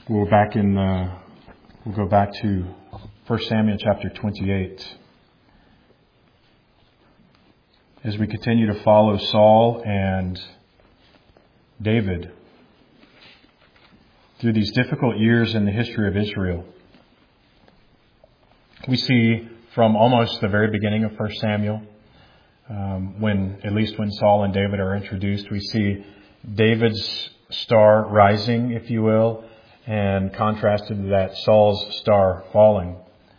We'll go back to 1 Samuel chapter 28. As we continue to follow Saul and David through these difficult years in the history of Israel, we see from almost the very beginning of 1 Samuel, when Saul and David are introduced, we see David's star rising, if you will, and contrasted to that, Saul's star falling.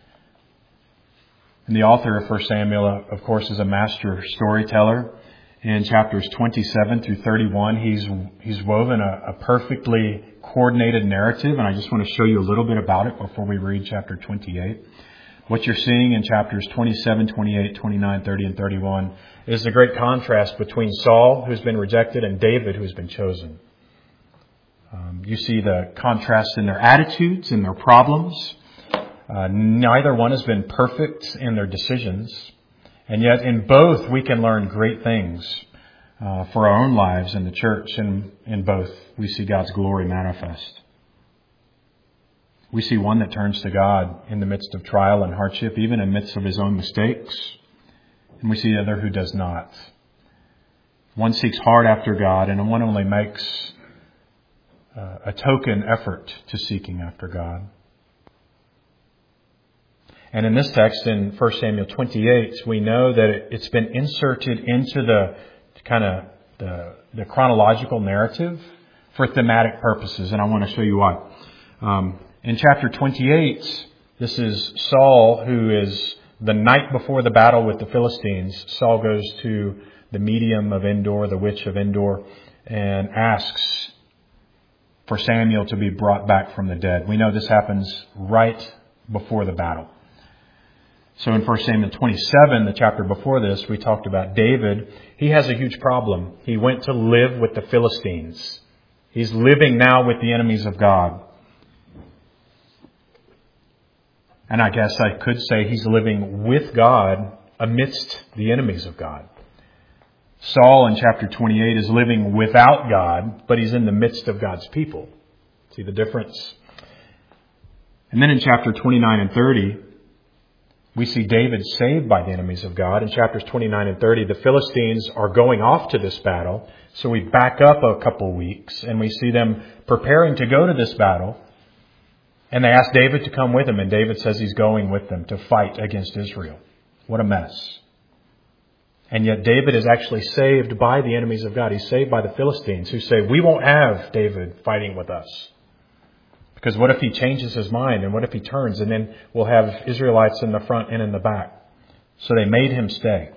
And the author of 1 Samuel, of course, is a master storyteller. In chapters 27 through 31, he's woven a perfectly coordinated narrative, and I just want to show you a little bit about it before we read chapter 28. What you're seeing in chapters 27, 28, 29, 30, and 31 is the great contrast between Saul, who's been rejected, and David, who's been chosen. You see the contrast in their attitudes and their problems. Neither one has been perfect in their decisions. And yet in both we can learn great things for our own lives in the church. And in both we see God's glory manifest. We see one that turns to God in the midst of trial and hardship, even in the midst of his own mistakes. And we see the other who does not. One seeks hard after God, and one only makes a token effort to seeking after God. And in this text, in 1 Samuel 28, we know that it's been inserted into the chronological narrative for thematic purposes, and I want to show you why. In chapter 28, this is Saul, who is the night before the battle with the Philistines. Saul goes to the medium of Endor, the witch of Endor, and asks for Samuel to be brought back from the dead. We know this happens right before the battle. So in 1 Samuel 27, the chapter before this, we talked about David. He has a huge problem. He went to live with the Philistines. He's living now with the enemies of God. And I guess I could say he's living with God amidst the enemies of God. Saul in chapter 28 is living without God, but he's in the midst of God's people. See the difference? And then in chapter 29 and 30, we see David saved by the enemies of God. In chapters 29 and 30, the Philistines are going off to this battle. So we back up a couple weeks and we see them preparing to go to this battle. And they ask David to come with them. And David says he's going with them to fight against Israel. What a mess. And yet David is actually saved by the enemies of God. He's saved by the Philistines who say, we won't have David fighting with us. Because what if he changes his mind? And what if he turns? And then we'll have Israelites in the front and in the back. So they made him stay.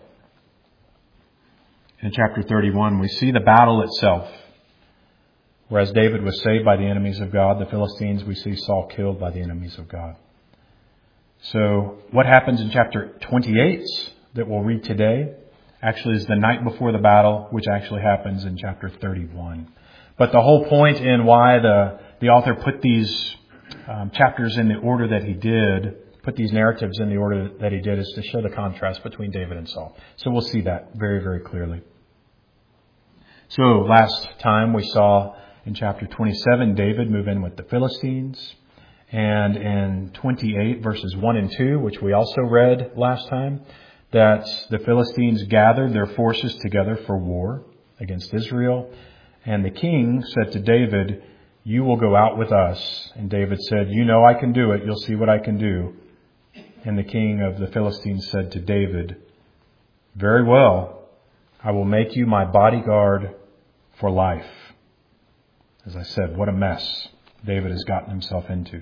In chapter 31, we see the battle itself. Whereas David was saved by the enemies of God, the Philistines, we see Saul killed by the enemies of God. So what happens in chapter 28 that we'll read today actually is the night before the battle, which actually happens in chapter 31. But the whole point in why the author put these chapters in the order that he did, put these narratives in the order that he did, is to show the contrast between David and Saul. So we'll see that very, very clearly. So last time we saw in chapter 27, David move in with the Philistines. And in 28, verses 1 and 2, which we also read last time, that the Philistines gathered their forces together for war against Israel. And the king said to David, you will go out with us. And David said, you know I can do it. You'll see what I can do. And the king of the Philistines said to David, very well, I will make you my bodyguard for life. As I said, what a mess David has gotten himself into.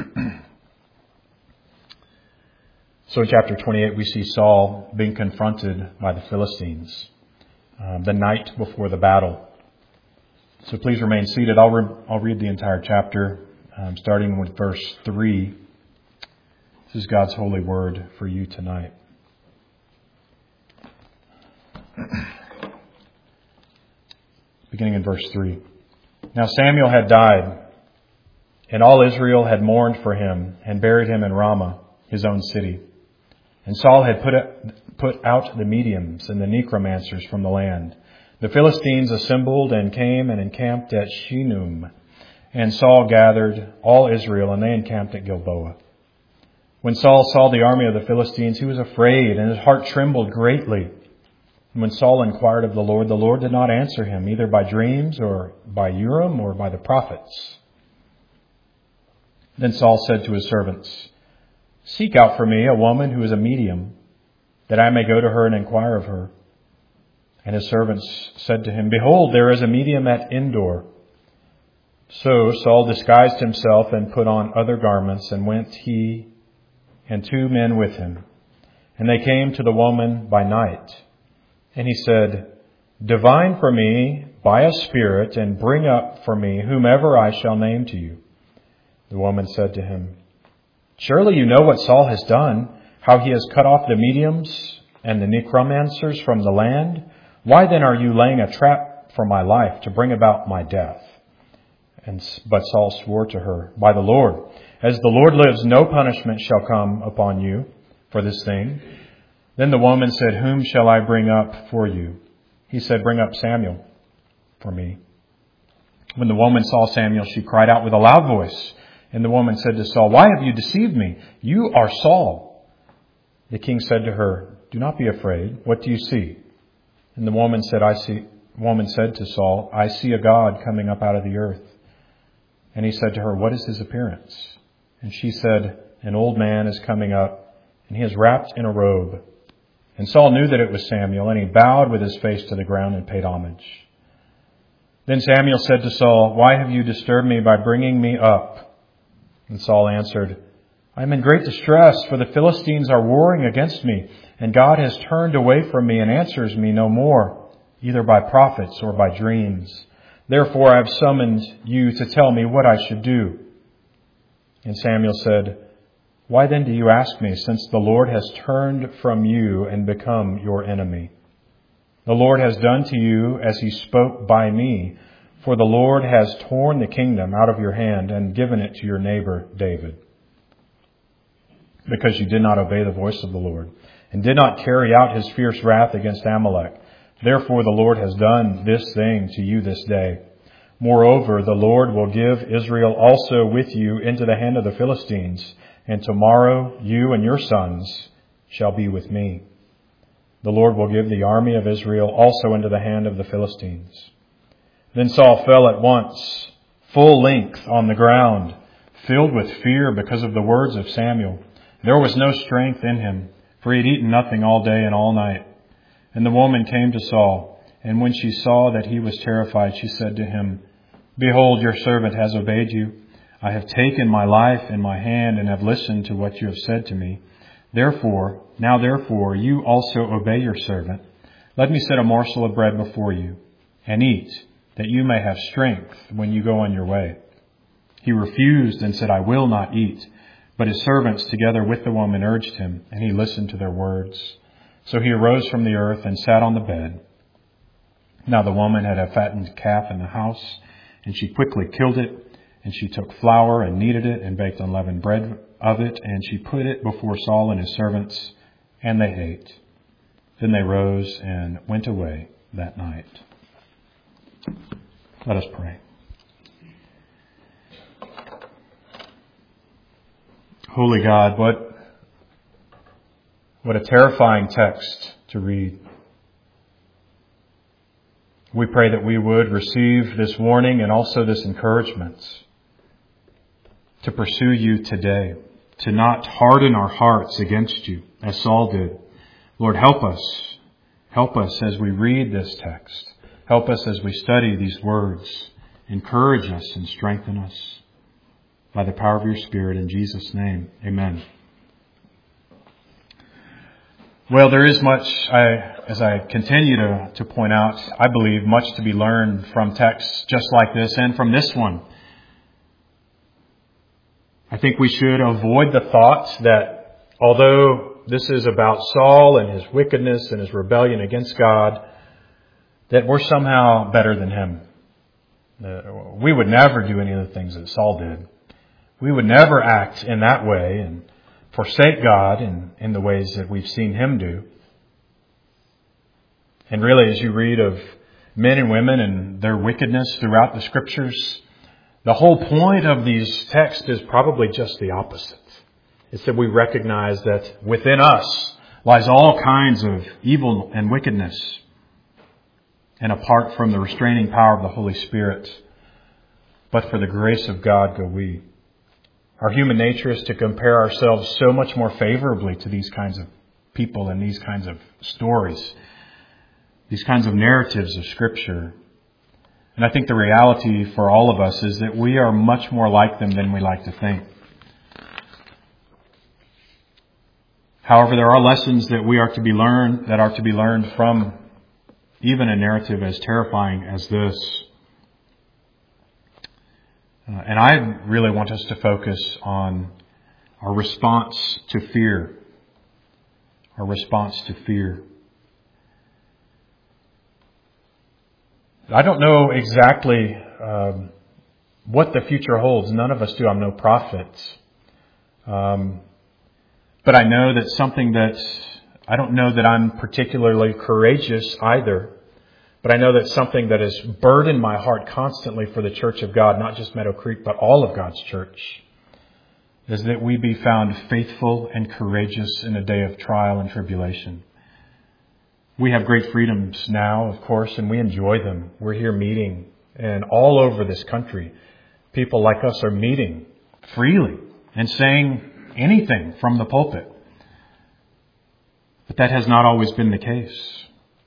So in chapter 28, we see Saul being confronted by the Philistines the night before the battle. So please remain seated. I'll read the entire chapter, starting with verse 3. This is God's holy word for you tonight. Beginning in verse 3. Now Samuel had died, and all Israel had mourned for him and buried him in Ramah, his own city. And Saul had put out the mediums and the necromancers from the land. The Philistines assembled and came and encamped at Shinum. And Saul gathered all Israel, and they encamped at Gilboa. When Saul saw the army of the Philistines, he was afraid, and his heart trembled greatly. And when Saul inquired of the Lord did not answer him, either by dreams or by Urim or by the prophets. Then Saul said to his servants, "Seek out for me a woman who is a medium, that I may go to her and inquire of her." And his servants said to him, "Behold, there is a medium at Endor." So Saul disguised himself and put on other garments, and went he and 2 men with him. And they came to the woman by night. And he said, "Divine for me by a spirit, and bring up for me whomever I shall name to you." The woman said to him, "Surely you know what Saul has done, how he has cut off the mediums and the necromancers from the land. Why then are you laying a trap for my life to bring about my death?" But Saul swore to her, "By the Lord, as the Lord lives, no punishment shall come upon you for this thing." Then the woman said, "Whom shall I bring up for you?" He said, "Bring up Samuel for me." When the woman saw Samuel, she cried out with a loud voice. And the woman said to Saul, "Why have you deceived me? You are Saul." The king said to her, "Do not be afraid. What do you see?" And the woman said to Saul, "I see a God coming up out of the earth." And he said to her, "What is his appearance?" And she said, "An old man is coming up, and he is wrapped in a robe." And Saul knew that it was Samuel, and he bowed with his face to the ground and paid homage. Then Samuel said to Saul, "Why have you disturbed me by bringing me up?" And Saul answered, "I am in great distress, for the Philistines are warring against me, and God has turned away from me and answers me no more, either by prophets or by dreams. Therefore I have summoned you to tell me what I should do." And Samuel said, "Why then do you ask me, since the Lord has turned from you and become your enemy? The Lord has done to you as he spoke by me, for the Lord has torn the kingdom out of your hand and given it to your neighbor David, because you did not obey the voice of the Lord and did not carry out his fierce wrath against Amalek. Therefore the Lord has done this thing to you this day. Moreover, the Lord will give Israel also with you into the hand of the Philistines, and tomorrow you and your sons shall be with me. The Lord will give the army of Israel also into the hand of the Philistines." Then Saul fell at once, full length on the ground, filled with fear because of the words of Samuel. There was no strength in him, for he had eaten nothing all day and all night. And the woman came to Saul, and when she saw that he was terrified, she said to him, "Behold, your servant has obeyed you. I have taken my life in my hand and have listened to what you have said to me. Therefore, you also obey your servant. Let me set a morsel of bread before you, and eat, that you may have strength when you go on your way." He refused and said, "I will not eat." But his servants, together with the woman, urged him, and he listened to their words. So he arose from the earth and sat on the bed. Now the woman had a fattened calf in the house, and she quickly killed it. And she took flour and kneaded it and baked unleavened bread of it, and she put it before Saul and his servants, and they ate. Then they rose and went away that night. Let us pray. Holy God, what a terrifying text to read. We pray that we would receive this warning and also this encouragement to pursue you today, to not harden our hearts against you as Saul did. Lord, help us. Help us as we read this text. Help us as we study these words. Encourage us and strengthen us by the power of your Spirit. In Jesus' name, amen. Well, there is much, as I continue to point out, I believe much to be learned from texts just like this and from this one. I think we should avoid the thought that although this is about Saul and his wickedness and his rebellion against God, that we're somehow better than him. We would never do any of the things that Saul did. We would never act in that way and forsake God in the ways that we've seen him do. And really, as you read of men and women and their wickedness throughout the Scriptures, The whole point of these texts is probably just the opposite. It's that we recognize that within us lies all kinds of evil and wickedness. And apart from the restraining power of the Holy Spirit, but for the grace of God go we. Our human nature is to compare ourselves so much more favorably to these kinds of people and these kinds of stories, these kinds of narratives of Scripture. And I think the reality for all of us is that we are much more like them than we like to think. However, there are lessons that are to be learned from even a narrative as terrifying as this. And I really want us to focus on our response to fear. Our response to fear. I don't know exactly what the future holds. None of us do. I'm no prophet. But I know that I don't know that I'm particularly courageous either. But I know that something that has burdened my heart constantly for the church of God, not just Meadow Creek, but all of God's church, is that we be found faithful and courageous in a day of trial and tribulation. We have great freedoms now, of course, and we enjoy them. We're here meeting, and all over this country, people like us are meeting freely and saying anything from the pulpit. But that has not always been the case.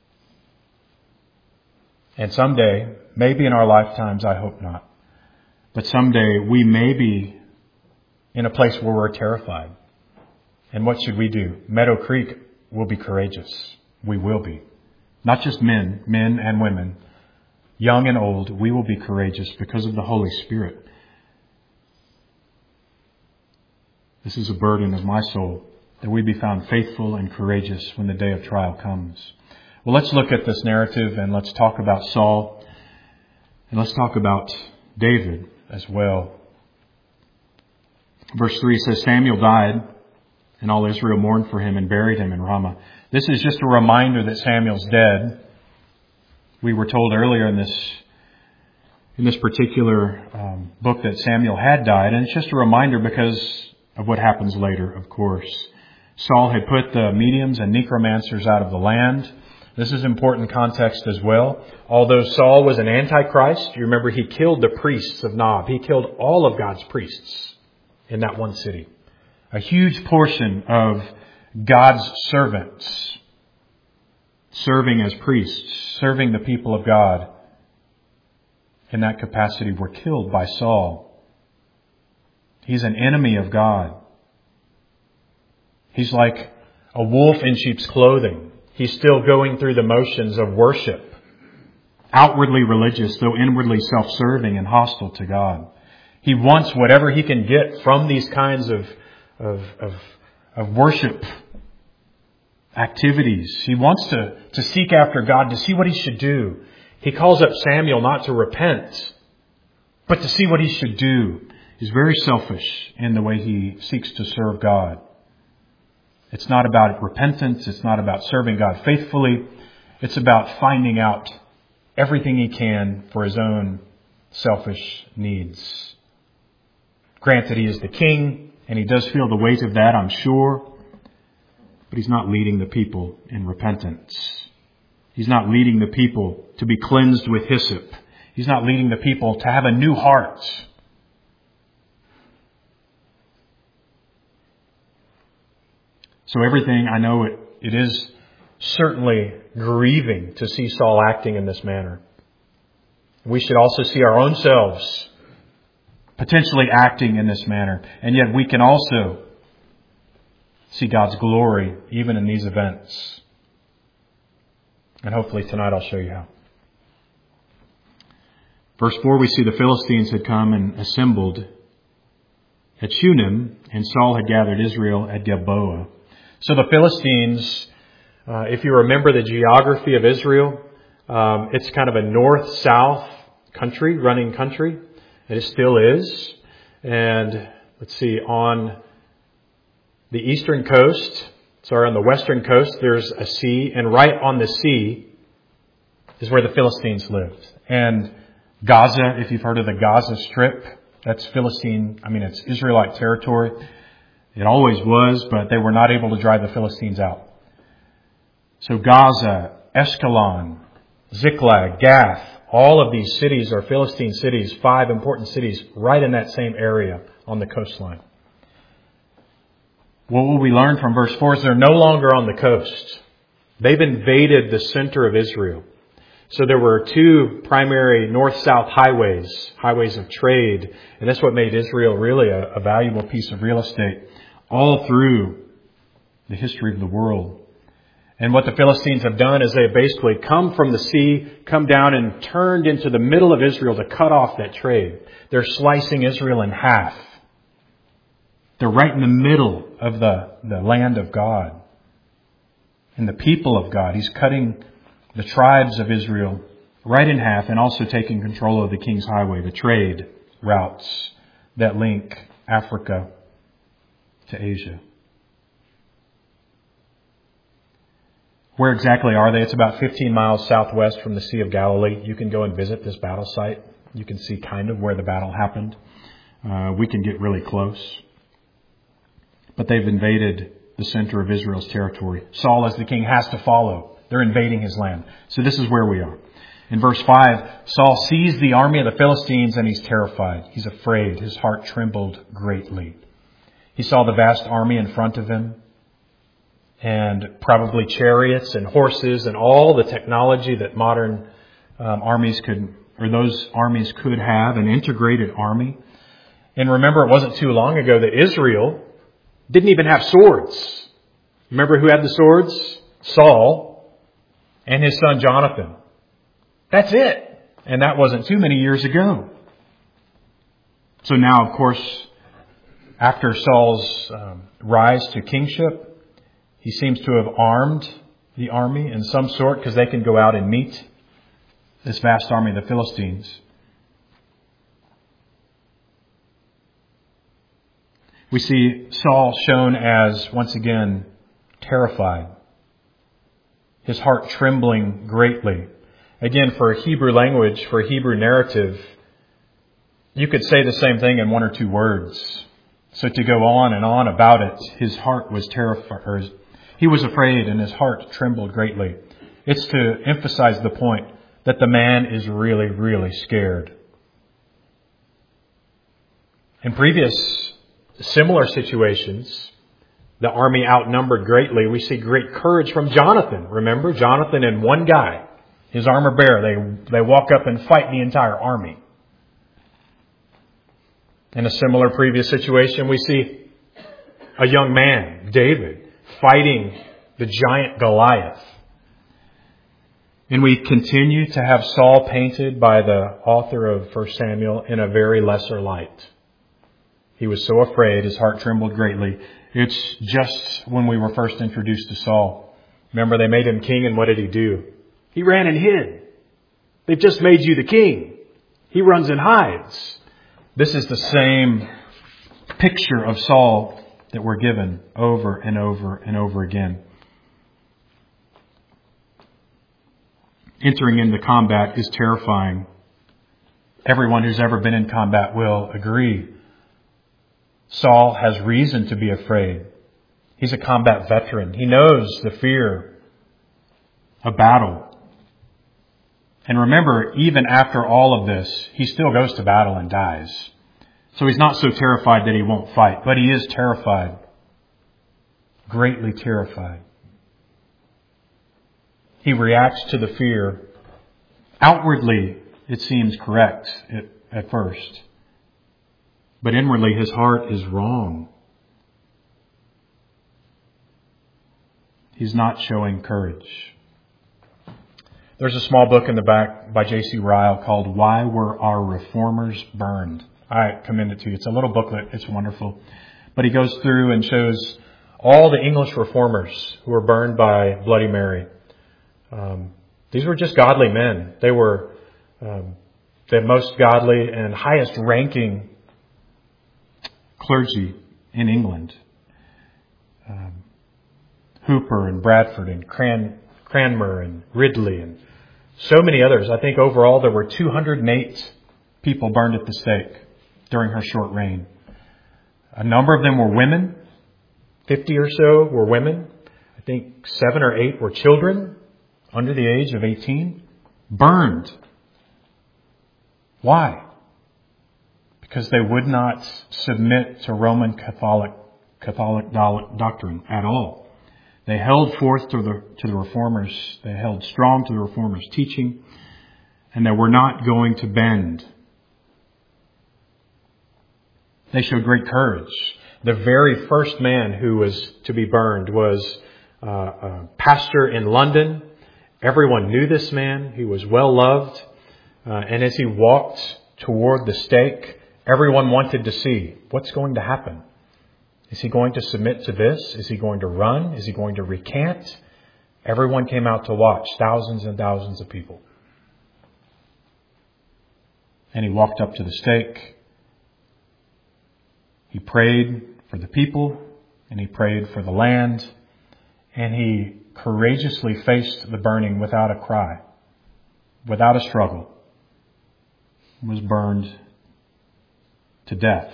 And someday, maybe in our lifetimes, I hope not, but someday we may be in a place where we're terrified. And what should we do? Meadow Creek will be courageous. We will be. Not just men and women, young and old, we will be courageous because of the Holy Spirit. This is a burden of my soul, that we be found faithful and courageous when the day of trial comes. Well, let's look at this narrative and let's talk about Saul and let's talk about David as well. Verse 3 says, Samuel died and all Israel mourned for him and buried him in Ramah. This is just a reminder that Samuel's dead. We were told earlier in this particular book that Samuel had died, and it's just a reminder because of what happens later, of course. Saul had put the mediums and necromancers out of the land. This is important context as well. Although Saul was an antichrist, you remember he killed the priests of Nob. He killed all of God's priests in that one city. A huge portion of God's servants serving as priests, serving the people of God in that capacity were killed by Saul. He's an enemy of God. He's like a wolf in sheep's clothing. He's still going through the motions of worship. Outwardly religious, though inwardly self-serving and hostile to God. He wants whatever he can get from these kinds of worship activities. He wants to seek after God, to see what he should do. He calls up Samuel not to repent, but to see what he should do. He's very selfish in the way he seeks to serve God. It's not about repentance. It's not about serving God faithfully. It's about finding out everything he can for his own selfish needs. Granted, he is the king, and he does feel the weight of that, I'm sure. But he's not leading the people in repentance. He's not leading the people to be cleansed with hyssop. He's not leading the people to have a new heart. So everything, I know it is certainly grieving to see Saul acting in this manner. We should also see our own selves potentially acting in this manner. And yet we can also see God's glory even in these events. And hopefully tonight I'll show you how. Verse 4, we see the Philistines had come and assembled at Shunem, and Saul had gathered Israel at Gilboa. So the Philistines, if you remember the geography of Israel, it's kind of a north-south country, running country. It still is. And let's see, on the eastern coast, on the western coast, there's a sea. And right on the sea is where the Philistines lived. And Gaza, if you've heard of the Gaza Strip, that's Philistine, it's Israelite territory. It always was, but they were not able to drive the Philistines out. So Gaza, Ashkelon, Ziklag, Gath, all of these cities are Philistine cities, 5 important cities right in that same area on the coastline. What will we learn from verse 4 is they're no longer on the coast. They've invaded the center of Israel. So there were 2 primary north-south highways of trade, and that's what made Israel really a valuable piece of real estate all through the history of the world. And what the Philistines have done is they have basically come from the sea, come down and turned into the middle of Israel to cut off that trade. They're slicing Israel in half. They're right in the middle of the land of God and the people of God. He's cutting the tribes of Israel right in half and also taking control of the King's Highway, the trade routes that link Africa to Asia. Where exactly are they? It's about 15 miles southwest from the Sea of Galilee. You can go and visit this battle site. You can see kind of where the battle happened. We can get really close. But they've invaded the center of Israel's territory. Saul, as the king, has to follow. They're invading his land. So this is where we are. In verse 5, Saul sees the army of the Philistines and he's terrified. He's afraid. His heart trembled greatly. He saw the vast army in front of him and probably chariots and horses and all the technology that modern armies could have, an integrated army. And remember, it wasn't too long ago that Israel didn't even have swords. Remember who had the swords? Saul and his son Jonathan. That's it. And that wasn't too many years ago. So now, of course, after Saul's rise to kingship, he seems to have armed the army in some sort because they can go out and meet this vast army of the Philistines. We see Saul shown as, once again, terrified. His heart trembling greatly. Again, for a Hebrew language, for a Hebrew narrative, you could say the same thing in 1 or 2 words. So to go on and on about it, his heart was terrified. He was afraid and his heart trembled greatly. It's to emphasize the point that the man is really, really scared. In previous similar situations, the army outnumbered greatly. We see great courage from Jonathan. Remember, Jonathan and one guy, his armor bearer, they walk up and fight the entire army. In a similar previous situation, we see a young man, David, fighting the giant Goliath. And we continue to have Saul painted by the author of 1 Samuel in a very lesser light. He was so afraid, his heart trembled greatly. It's just when we were first introduced to Saul. Remember, they made him king, and what did he do? He ran and hid. They've just made you the king. He runs and hides. This is the same picture of Saul that we're given over and over and over again. Entering into combat is terrifying. Everyone who's ever been in combat will agree. Saul has reason to be afraid. He's a combat veteran. He knows the fear of battle. And remember, even after all of this, he still goes to battle and dies. So he's not so terrified that he won't fight, but he is terrified. Greatly terrified. He reacts to the fear. Outwardly, it seems correct at first. But inwardly, his heart is wrong. He's not showing courage. There's a small book in the back by J.C. Ryle called Why Were Our Reformers Burned? I commend it to you. It's a little booklet. It's wonderful. But he goes through and shows all the English reformers who were burned by Bloody Mary. These were just godly men. They were the most godly and highest ranking clergy in England. Hooper and Bradford and Cranmer and Ridley and So many others. I think overall there were 208 people burned at the stake during her short reign. A number of them were women. 50 or so were women. I think 7 or 8 were children under the age of 18. Burned. Why? Because they would not submit to Roman Catholic doctrine at all. They held forth to the Reformers. They held strong to the Reformers' teaching, and they were not going to bend. They showed great courage. The very first man who was to be burned was a pastor in London. Everyone knew this man. He was well loved. And as he walked toward the stake, everyone wanted to see what's going to happen. Is he going to submit to this? Is he going to run? Is he going to recant? Everyone came out to watch, thousands and thousands of people. And he walked up to the stake. He prayed for the people, and he prayed for the land, and he courageously faced the burning without a cry, without a struggle. He was burned to death.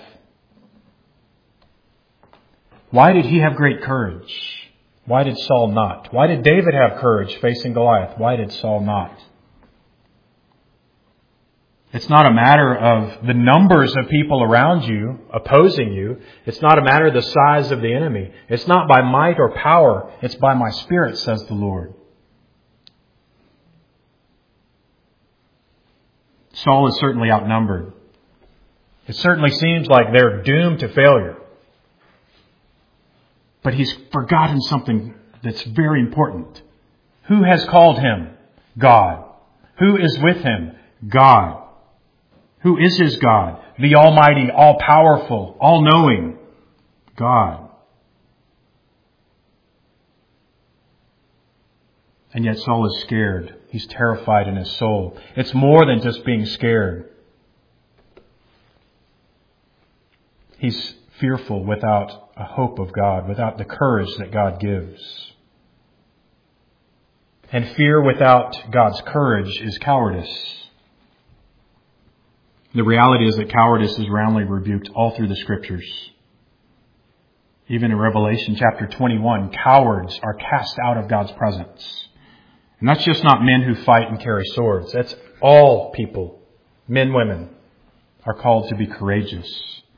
Why did he have great courage? Why did Saul not? Why did David have courage facing Goliath? Why did Saul not? It's not a matter of the numbers of people around you opposing you. It's not a matter of the size of the enemy. It's not by might or power. It's by my Spirit, says the Lord. Saul is certainly outnumbered. It certainly seems like they're doomed to failure. But he's forgotten something that's very important. Who has called him? God. Who is with him? God. Who is his God? The Almighty, all-powerful, all-knowing God. And yet Saul is scared. He's terrified in his soul. It's more than just being scared. He's fearful without a hope of God, without the courage that God gives. And fear without God's courage is cowardice. The reality is that cowardice is roundly rebuked all through the Scriptures. Even in Revelation chapter 21, cowards are cast out of God's presence. And that's just not men who fight and carry swords. That's all people, men, women, are called to be courageous.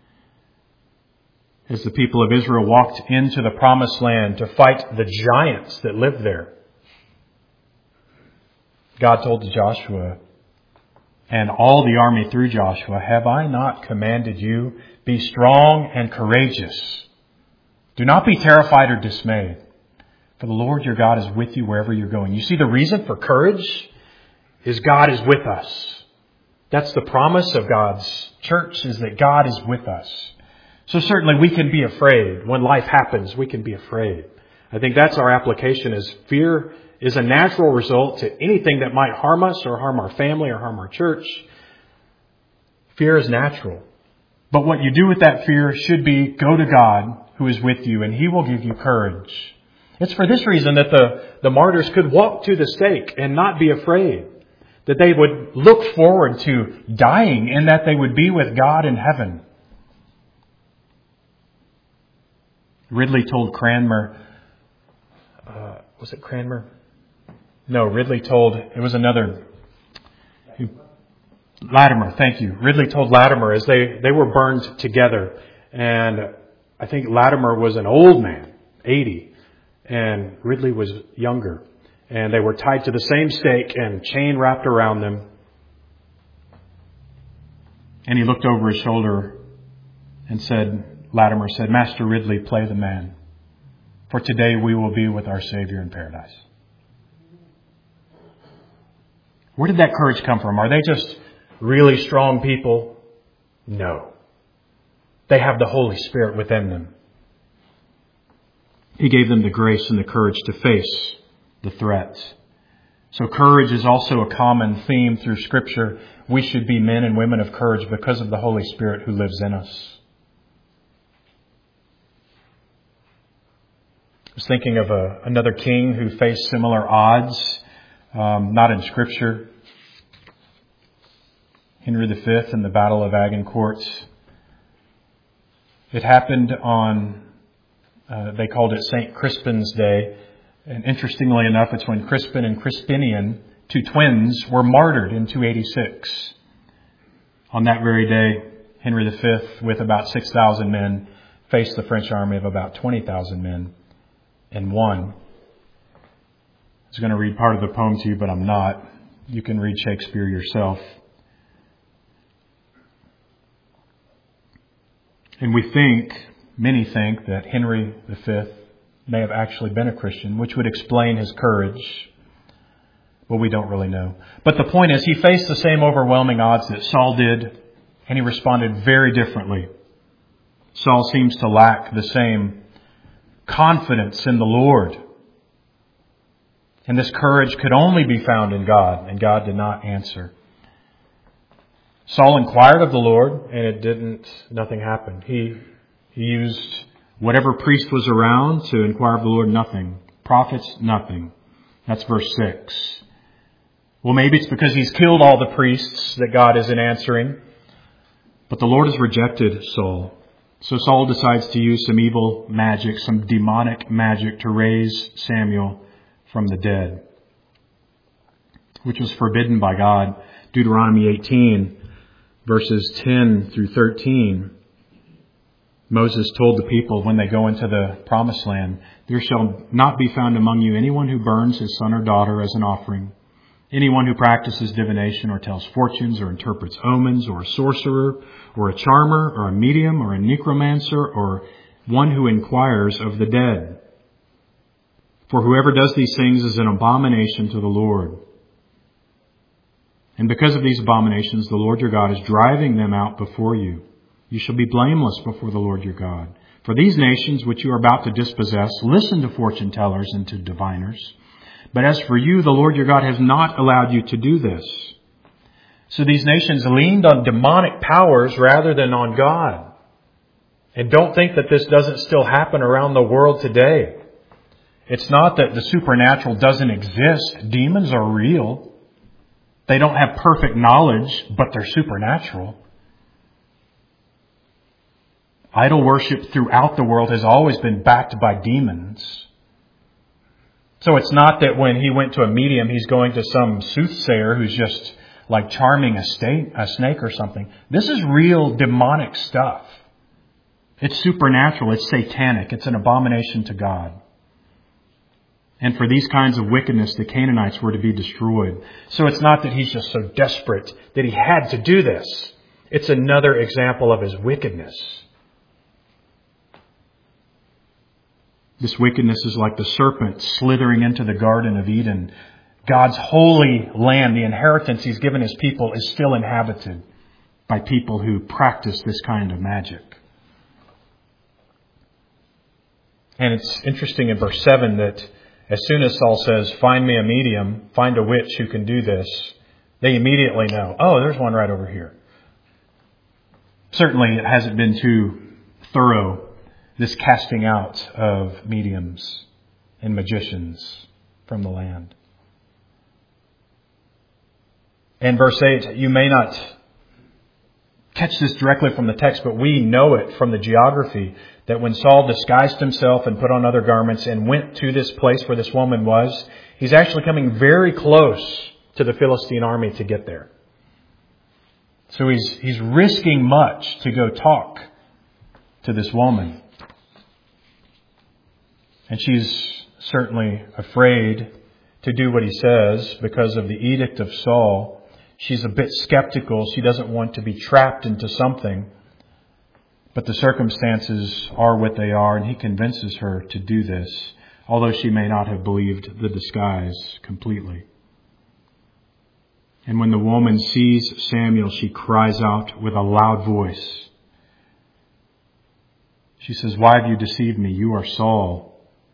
As the people of Israel walked into the promised land to fight the giants that lived there, God told to Joshua and all the army through Joshua, "Have I not commanded you? Be strong and courageous. Do not be terrified or dismayed, for the Lord your God is with you wherever you're going." You see, the reason for courage is God is with us. That's the promise of God's church, is that God is with us. So certainly we can be afraid. When life happens, we can be afraid. I think that's our application, is fear is a natural result to anything that might harm us or harm our family or harm our church. Fear is natural. But what you do with that fear should be go to God who is with you, and He will give you courage. It's for this reason that the martyrs could walk to the stake and not be afraid. That they would look forward to dying and that they would be with God in heaven. Ridley told Cranmer, was it Cranmer? No, Ridley told, it was another, Latimer, thank you. Ridley told Latimer as they were burned together. And I think Latimer was an old man, 80, and Ridley was younger. And they were tied to the same stake and chain wrapped around them. And he looked over his shoulder and Latimer said, "Master Ridley, play the man. For today we will be with our Savior in paradise." Where did that courage come from? Are they just really strong people? No. They have the Holy Spirit within them. He gave them the grace and the courage to face the threat. So courage is also a common theme through Scripture. We should be men and women of courage because of the Holy Spirit who lives in us. I was thinking of another king who faced similar odds not in Scripture. Henry V in the Battle of Agincourt. It happened on, they called it St. Crispin's Day. And interestingly enough, it's when Crispin and Crispinian, two twins, were martyred in 286. On that very day, Henry V, with about 6,000 men, faced the French army of about 20,000 men and won. I was going to read part of the poem to you, but I'm not. You can read Shakespeare yourself. And we think, many think, that Henry V may have actually been a Christian, which would explain his courage. But we don't really know. But the point is, he faced the same overwhelming odds that Saul did, and he responded very differently. Saul seems to lack the same confidence in the Lord. And this courage could only be found in God, and God did not answer. Saul inquired of the Lord, and nothing happened. He used whatever priest was around to inquire of the Lord, nothing. Prophets, nothing. That's verse 6. Well, maybe it's because he's killed all the priests that God isn't answering. But the Lord has rejected Saul. So Saul decides to use some evil magic, some demonic magic, to raise Samuel from the dead, which was forbidden by God. Deuteronomy 18, verses 10 through 13. Moses told the people when they go into the promised land, "There shall not be found among you anyone who burns his son or daughter as an offering, anyone who practices divination or tells fortunes or interprets omens, or a sorcerer or a charmer or a medium or a necromancer or one who inquires of the dead. For whoever does these things is an abomination to the Lord. And because of these abominations, the Lord your God is driving them out before you. You shall be blameless before the Lord your God. For these nations which you are about to dispossess, listen to fortune tellers and to diviners. But as for you, the Lord your God has not allowed you to do this." So these nations leaned on demonic powers rather than on God. And don't think that this doesn't still happen around the world today. It's not that the supernatural doesn't exist. Demons are real. They don't have perfect knowledge, but they're supernatural. Idol worship throughout the world has always been backed by demons. So it's not that when he went to a medium, he's going to some soothsayer who's just like charming a snake or something. This is real demonic stuff. It's supernatural. It's satanic. It's an abomination to God. And for these kinds of wickedness, the Canaanites were to be destroyed. So it's not that he's just so desperate that he had to do this. It's another example of his wickedness. This wickedness is like the serpent slithering into the Garden of Eden. God's holy land, the inheritance He's given His people, is still inhabited by people who practice this kind of magic. And it's interesting in verse 7 that as soon as Saul says, "Find me a medium, find a witch who can do this," they immediately know, "Oh, there's one right over here." Certainly it hasn't been too thorough, this casting out of mediums and magicians from the land. And verse 8, you may not catch this directly from the text, but we know it from the geography that when Saul disguised himself and put on other garments and went to this place where this woman was, he's actually coming very close to the Philistine army to get there. So he's risking much to go talk to this woman. And she's certainly afraid to do what he says because of the edict of Saul. She's a bit skeptical. She doesn't want to be trapped into something. But the circumstances are what they are, and he convinces her to do this, although she may not have believed the disguise completely. And when the woman sees Samuel, she cries out with a loud voice. She says, "Why have you deceived me? You are Saul."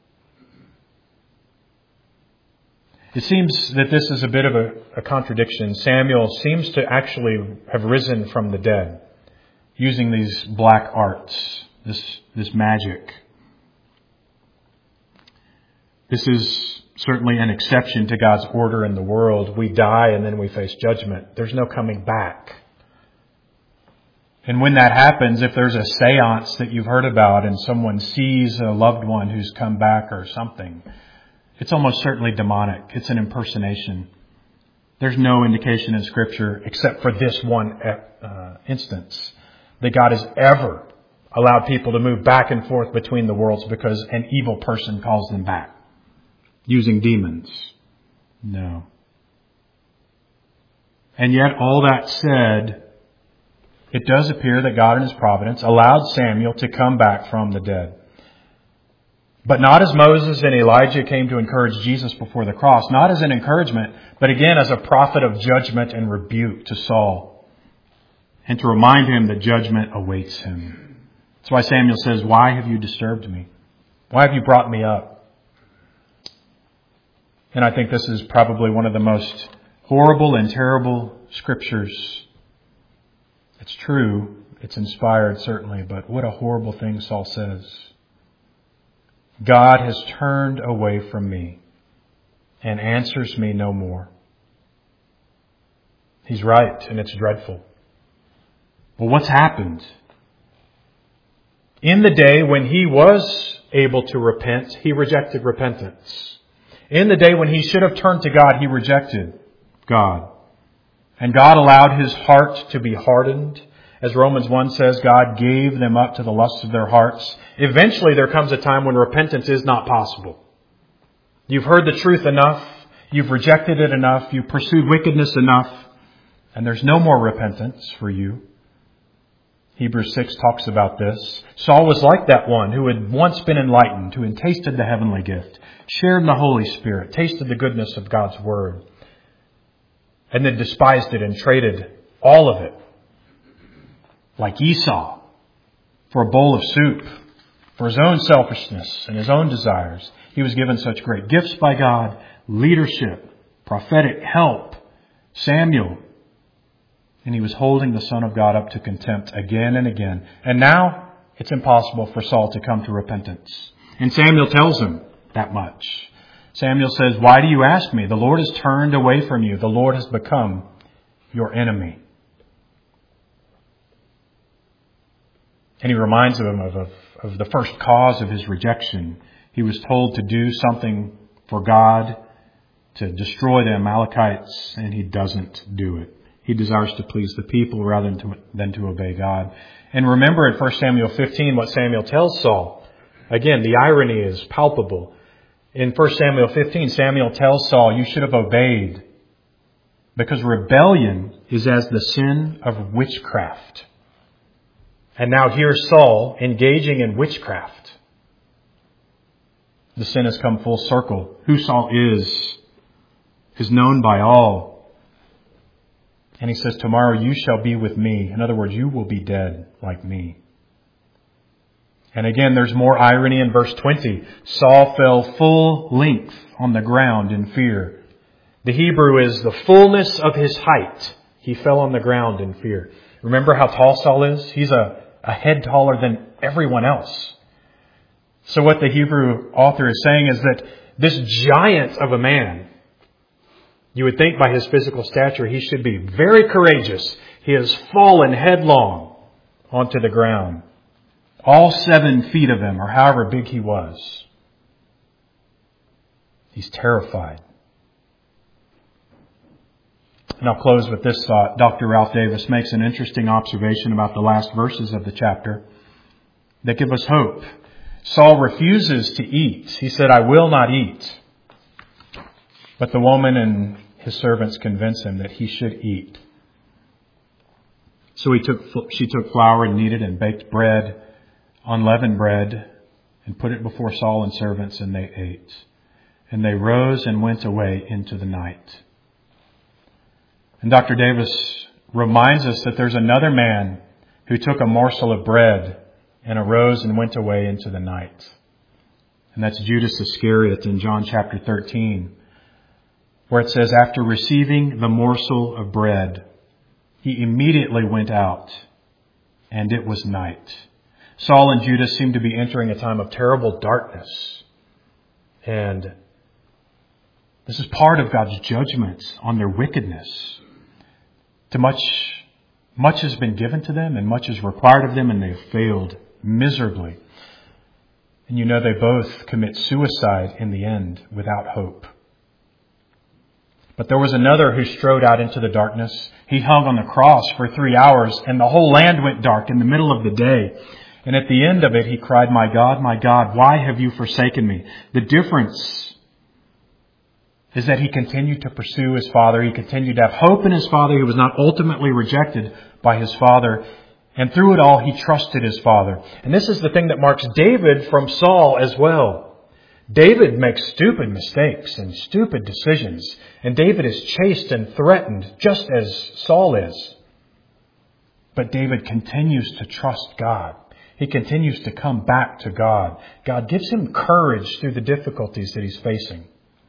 It seems that this is a bit of a contradiction. Samuel seems to actually have risen from the dead using these black arts, this magic. This is certainly an exception to God's order in the world. We die and then we face judgment. There's no coming back. And when that happens, if there's a seance that you've heard about and someone sees a loved one who's come back or something, it's almost certainly demonic. It's an impersonation. There's no indication in Scripture, except for this one instance, that God has ever allowed people to move back and forth between the worlds because an evil person calls them back using demons. No. And yet, all that said, it does appear that God in His providence allowed Samuel to come back from the dead. But not as Moses and Elijah came to encourage Jesus before the cross. Not as an encouragement, but again as a prophet of judgment and rebuke to Saul. And to remind him that judgment awaits him. That's why Samuel says, "Why have you disturbed me? Why have you brought me up?" And I think this is probably one of the most horrible and terrible scriptures. It's true. It's inspired, certainly. But what a horrible thing Saul says. God has turned away from me and answers me no more. He's right, and it's dreadful. Well, what's happened? In the day when he was able to repent, he rejected repentance. In the day when he should have turned to God, he rejected God. And God allowed his heart to be hardened. As Romans 1 says, God gave them up to the lusts of their hearts. Eventually there comes a time when repentance is not possible. You've heard the truth enough. You've rejected it enough. You've pursued wickedness enough. And there's no more repentance for you. Hebrews 6 talks about this. Saul was like that one who had once been enlightened, who had tasted the heavenly gift, shared the Holy Spirit, tasted the goodness of God's Word, and then despised it and traded all of it, like Esau, for a bowl of soup, for his own selfishness and his own desires. He was given such great gifts by God, leadership, prophetic help, Samuel. And he was holding the Son of God up to contempt again and again. And now it's impossible for Saul to come to repentance. And Samuel tells him that much. Samuel says, "Why do you ask me? The Lord has turned away from you. The Lord has become your enemy." And he reminds him of the first cause of his rejection. He was told to do something for God, to destroy the Amalekites, and he doesn't do it. He desires to please the people rather than to obey God. And remember in 1 Samuel 15 what Samuel tells Saul. Again, the irony is palpable. In 1 Samuel 15, Samuel tells Saul, "You should have obeyed, because rebellion is as the sin of witchcraft." And now here's Saul engaging in witchcraft. The sin has come full circle. Who Saul is known by all. And he says, "Tomorrow you shall be with me." In other words, you will be dead like me. And again, there's more irony in verse 20. Saul fell full length on the ground in fear. The Hebrew is the fullness of his height. He fell on the ground in fear. Remember how tall Saul is? He's a head taller than everyone else. So what the Hebrew author is saying is that this giant of a man, you would think by his physical stature, he should be very courageous. He has fallen headlong onto the ground. All 7 feet of him, or however big he was. He's terrified. And I'll close with this thought. Dr. Ralph Davis makes an interesting observation about the last verses of the chapter that give us hope. Saul refuses to eat. He said, "I will not eat." But the woman and his servants convince him that he should eat. So she took flour and kneaded and baked bread, unleavened bread, and put it before Saul and servants, and they ate. And they rose and went away into the night. And Dr. Davis reminds us that there's another man who took a morsel of bread and arose and went away into the night. And that's Judas Iscariot in John chapter 13, where it says, after receiving the morsel of bread, he immediately went out, and it was night. Saul and Judas seem to be entering a time of terrible darkness. And This is part of God's judgment on their wickedness. Much has been given to them and much is required of them, and they have failed miserably. And you know they both commit suicide in the end without hope. But there was another who strode out into the darkness. He hung on the cross for 3 hours, and the whole land went dark in the middle of the day. And at the end of it, he cried, my God, why have you forsaken me?" The difference is that he continued to pursue his Father. He continued to have hope in his Father. He was not ultimately rejected by his Father. And through it all, he trusted his Father. And this is the thing that marks David from Saul as well. David makes stupid mistakes and stupid decisions. And David is chased and threatened just as Saul is. But David continues to trust God. He continues to come back to God. God gives him courage through the difficulties that he's facing.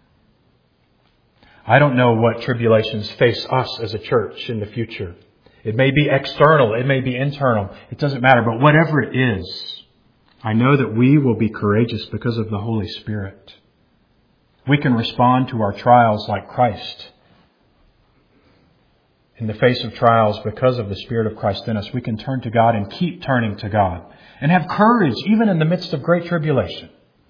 I don't know what tribulations face us as a church in the future. It may be external. It may be internal. It doesn't matter. But whatever it is, I know that we will be courageous because of the Holy Spirit. We can respond to our trials like Christ. In the face of trials, because of the Spirit of Christ in us, we can turn to God and keep turning to God. And have courage even in the midst of great tribulation.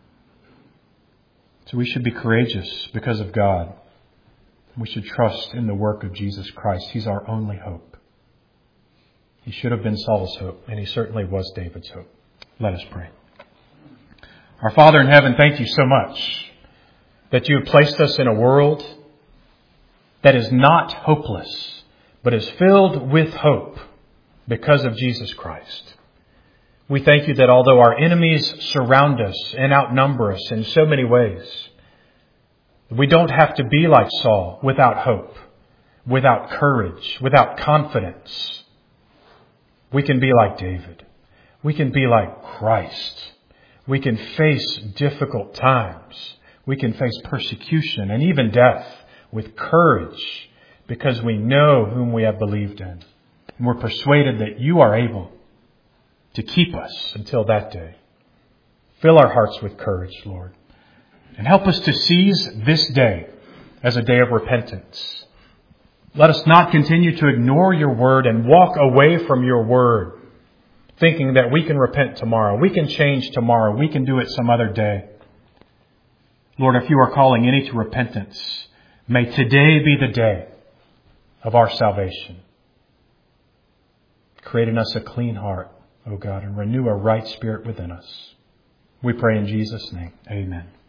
So we should be courageous because of God. We should trust in the work of Jesus Christ. He's our only hope. He should have been Saul's hope, and he certainly was David's hope. Let us pray. Our Father in heaven, thank you so much that you have placed us in a world that is not hopeless, but is filled with hope because of Jesus Christ. We thank you that although our enemies surround us and outnumber us in so many ways, we don't have to be like Saul without hope, without courage, without confidence. We can be like David. We can be like Christ. We can face difficult times. We can face persecution and even death with courage because we know whom we have believed in. And we're persuaded that you are able to keep us until that day. Fill our hearts with courage, Lord. And help us to seize this day as a day of repentance. Let us not continue to ignore your word and walk away from your word, thinking that we can repent tomorrow. We can change tomorrow. We can do it some other day. Lord, if you are calling any to repentance, may today be the day of our salvation. Create in us a clean heart, O God, and renew a right spirit within us. We pray in Jesus' name. Amen.